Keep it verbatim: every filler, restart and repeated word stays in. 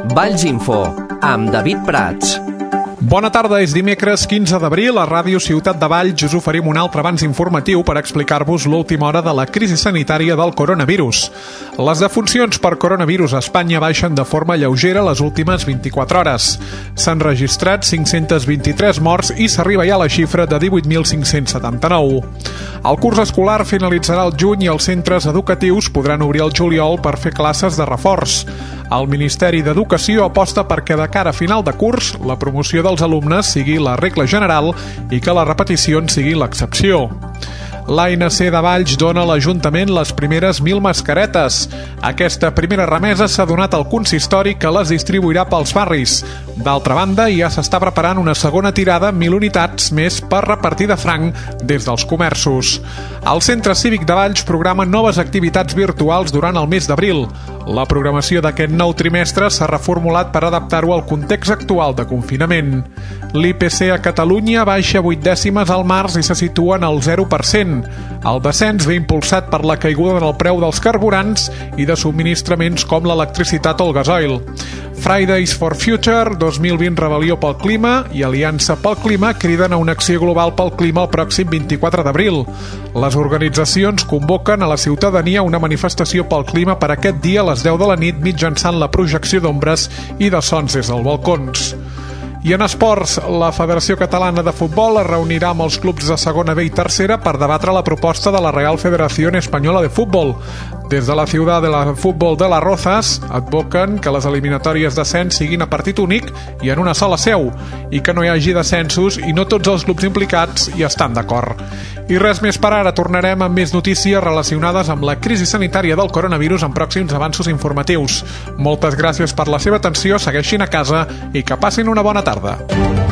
Valls Info, amb David Prats. Bona tarda, és dimecres quinze d'abril. A Ràdio Ciutat de Valls us oferim un altre avanç informatiu per explicar-vos l'última hora de la crisi sanitària del coronavirus. Les defuncions per coronavirus a Espanya baixen de forma lleugera les últimes vint-i-quatre hores. S'han registrat cinc-cents vint-i-tres morts i s'arriba ja a la xifra de divuit mil cinc-cents setanta-nou. El curs escolar finalitzarà al juny i els centres educatius podran obrir al juliol per fer classes de reforç. El Ministeri d'Educació aposta perquè de cara a final de curs la promoció dels alumnes sigui la regla general i que les repeticions siguin l'excepció. L'A N C de Valls dona a l'Ajuntament les primeres mil mascaretes. Aquesta primera remesa s'ha donat al consistori, que les distribuirà pels barris. D'altra banda, ja s'està preparant una segona tirada amb mil unitats més per repartir de franc des dels comerços. El Centre Cívic de Valls programa noves activitats virtuals durant el mes d'abril. La programació d'aquest nou trimestre s'ha reformulat per adaptar-ho al context actual de confinament. L'I P C a Catalunya baixa vuit dècimes al març i se situa en el zero per cent. El descens ve impulsat per la caiguda en el preu dels carburants i de subministraments com l'electricitat o el gasoil. Fridays for Future, dos mil vint Rebel·lió pel Clima i Aliança pel Clima criden a una acció global pel clima el pròxim vint-i-quatre d'abril. Les organitzacions convoquen a la ciutadania una manifestació pel clima per aquest dia a les deu de la nit mitjançant la projecció d'ombres i de sons des dels balcons. I en esports, la Federació Catalana de Futbol es reunirà amb els clubs de segona B i tercera per debatre la proposta de la Real Federación Española de Fútbol. Des de la Ciutat de la Futbol de Las Rozas advoquen que les eliminatòries d'ascens siguin a partit únic i en una sola seu, i que no hi hagi descensos, i no tots els clubs implicats hi estan d'acord. I res més per ara, tornarem amb més notícies relacionades amb la crisi sanitària del coronavirus en pròxims avanços informatius. Moltes gràcies per la seva atenció, segueixin a casa i que passin una bona tarda.